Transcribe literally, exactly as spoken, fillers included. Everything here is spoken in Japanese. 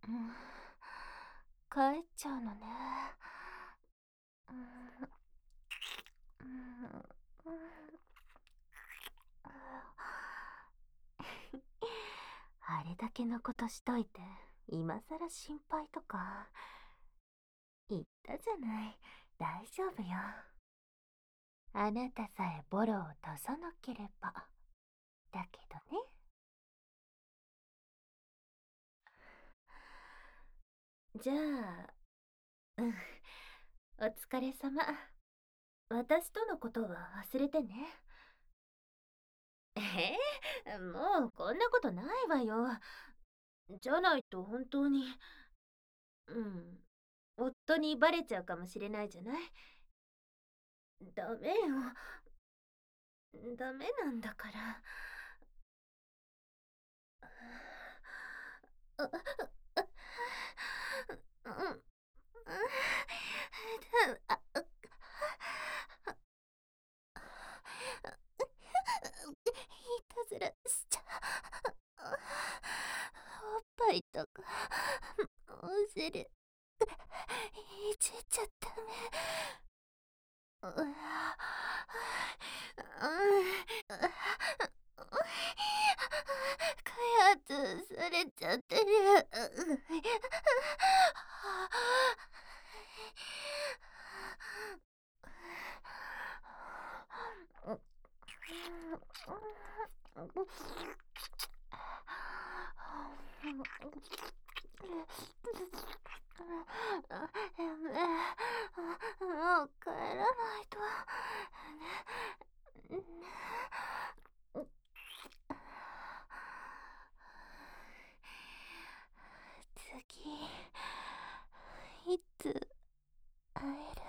うん、帰っちゃうのね。うん、うん、うん、あれだけのことしといて、今さら心配とか。言ったじゃない。大丈夫よ。あなたさえボロを出さなければ。だけどね。じゃあ、うん。お疲れ様。私とのことは忘れてね。ええ、もうこんなことないわよ。じゃないと本当に、うん、夫にバレちゃうかもしれないじゃない。ダメよ。ダメなんだから。うん、うん、あ、いたずらしちゃおっぱいとかお尻いじっちゃダメ。うわ開発されちゃってる。もう帰らないと。次、いつ会える